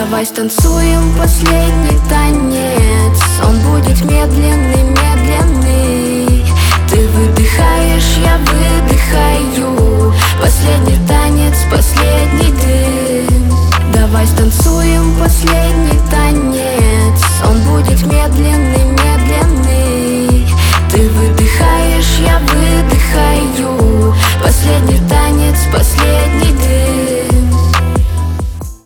Давай станцуем последний танец. Он будет медленный, медленный. Ты выдыхаешь, я выдыхаю. Последний танец, последний дым. Давай станцуем последний